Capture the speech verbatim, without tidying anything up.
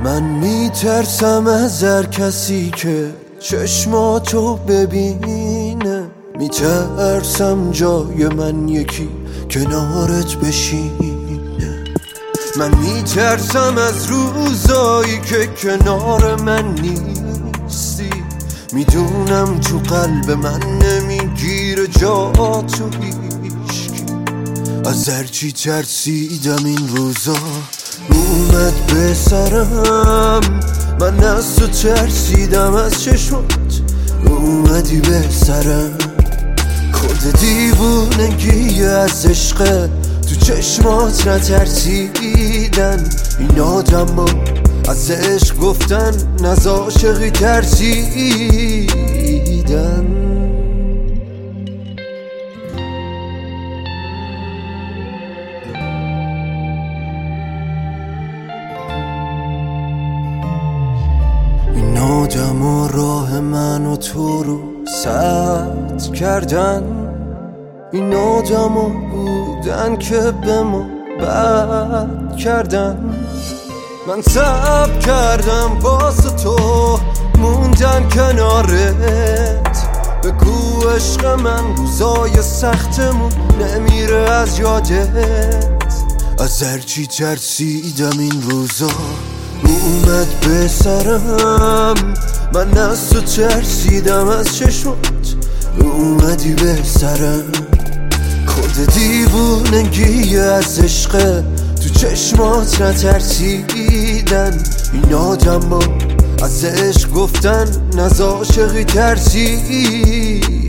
من میترسم از هر کسی که چشماتو ببینه، میترسم جای من یکی کنارت بشینه. من میترسم از روزایی که کنار من نیستی، میدونم تو قلب من نمیگیره جا تو هیچکی. از هرچی ترسیدم این روزا اومد به سرم، من از تو ترسیدم از چشمات اومدی به سرم. کد دیوونگی از عشق تو چشمات نترسیدن، این آدم از عشق گفتن از عاشقی ترسیدن. این آدم و راه من و تو رو سد کردن، این آدم ها بودن که به ما بد کردن. من صبر کردم واسه تو موندن کنارت، بگو عشق من روزای سختمون نمیره از یادت. از هرچی ترسیدم این روزا اومد به سرم، من از تو ترسیدم از چشمات اومدی به سرم. کد دیوونگی از عشق تو چشمات نترسیدن، این آدم ها از عشق گفتن از عاشقی ترسیدن.